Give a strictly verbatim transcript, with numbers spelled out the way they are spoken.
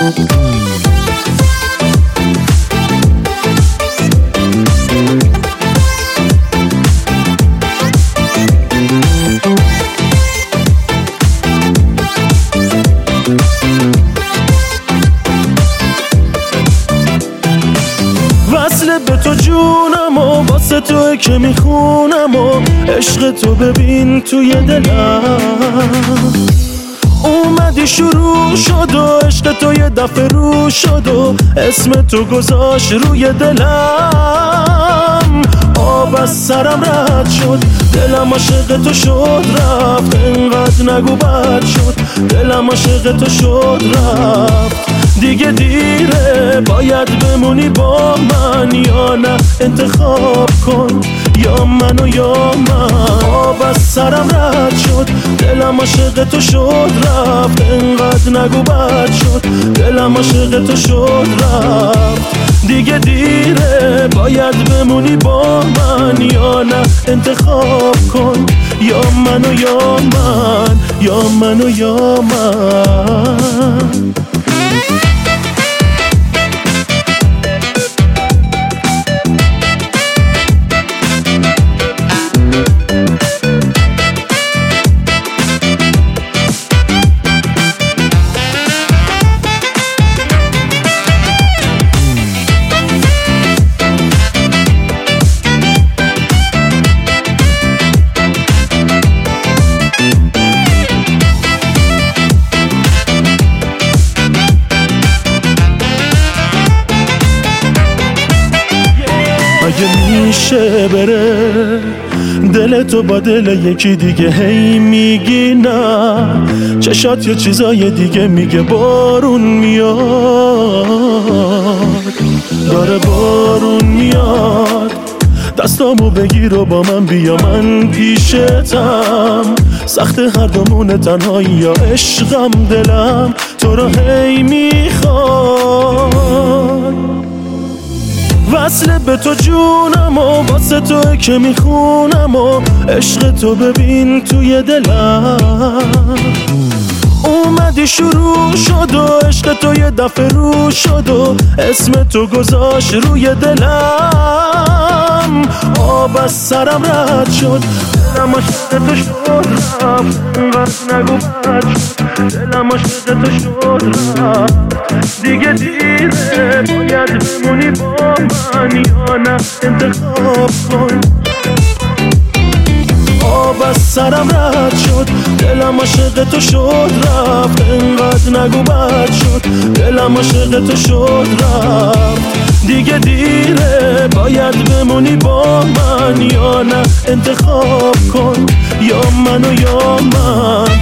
وصل به تو جونم و واسه تو که میخونم و عشق تو ببین توی دلم اومدی شروع شد و عشق تو یه دفعه رو شد و اسم تو گذاشت روی دلم آب از سرم رد شد دلم عاشق تو شد رفت انقدر نگو بد شد دلم عاشق تو شد رفت دیگه دیره باید بمونی با من یا نه انتخاب کن یا منو یا من آب از سرم رد شد دلم عاشق تو شد رفت انقدر نگو بد شد دلم عاشق تو شد رفت دیگه دیره باید بمونی با من یا نه انتخاب کن یا منو یا من یا منو یا من اگه میشه بره دل تو با دل یکی دیگه هی میگی نه چشات یه چیزای دیگه میگه بارون میاد داره بارون میاد دستامو بگیر و با من بیا من پیشتم سخت هر دومون تنهایی یا عشقم دلم تو رو هی میخواد وصل به تو جونم و واسه تو که میخونم و عشق تو ببین توی دلم اومدی شروع شد و عشق تو یه دفعه رو شد و اسم تو گذاشت روی دلم آب از سرم رد شد دلم عاشق تو شد رفت انقدر نگو بد شد دلم عاشق تو شد رفت دیگه دیره باید بمونی با من یا نه انتخاب کن آب از سرم رد شد دلم عاشق تو شد رفت انقدر نگو بد شد دلم عاشق تو شد رفت دیگه دیره باید بمونی با من یا نه انتخاب کن یا منو یا من